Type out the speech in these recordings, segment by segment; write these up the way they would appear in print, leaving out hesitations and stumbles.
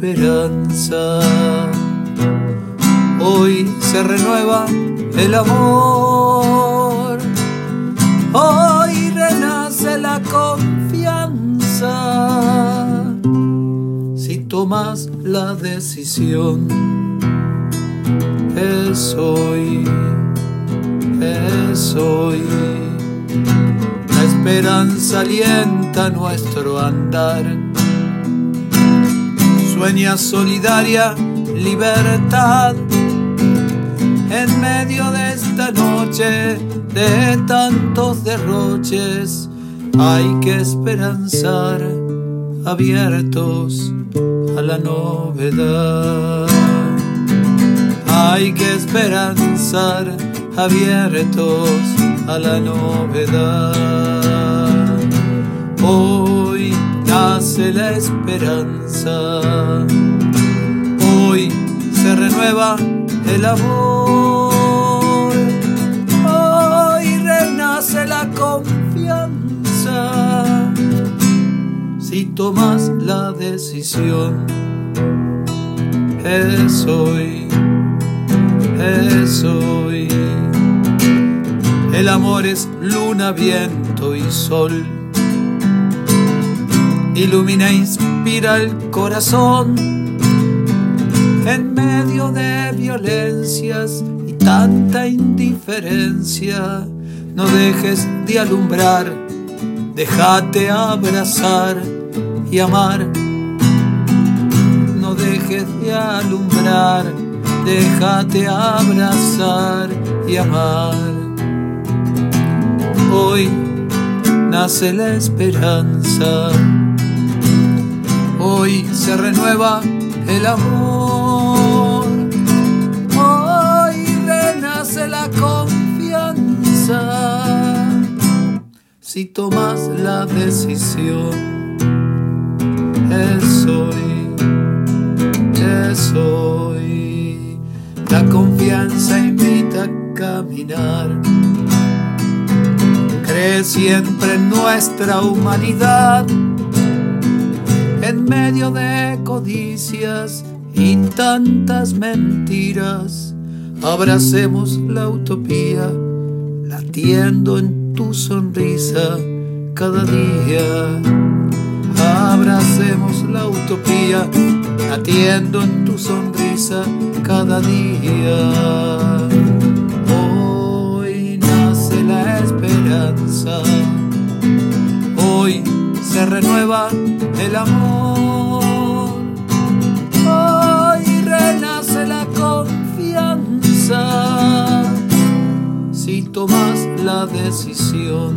esperanza. Hoy se renueva el amor, hoy renace la confianza. Si tomas la decisión, es hoy, es hoy. La esperanza alienta nuestro andar. Sueña solidaria libertad en medio de esta noche de tantos derroches. Hay que esperanzar, abiertos a la novedad. Hay que esperanzar, abiertos a la novedad. Hoy nace la esperanza, hoy se renueva el amor, hoy renace la confianza. Si tomas la decisión, es hoy, es hoy. El amor es luna, viento y sol. Ilumina e inspira el corazón. En medio de violencias y tanta indiferencia, no dejes de alumbrar, déjate abrazar y amar. No dejes de alumbrar, déjate abrazar y amar. Hoy nace la esperanza, hoy se renueva el amor, hoy renace la confianza. Si tomas la decisión, es hoy, es hoy. La confianza invita a caminar. Cree siempre en nuestra humanidad. En medio de codicias y tantas mentiras, abracemos la utopía, latiendo en tu sonrisa cada día. Abracemos la utopía, latiendo en tu sonrisa cada día. Hoy nace la esperanza, hoy se renueva el amor, hoy renace la confianza. Si tomas la decisión,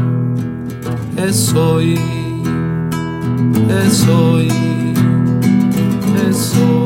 es hoy, es hoy, es hoy.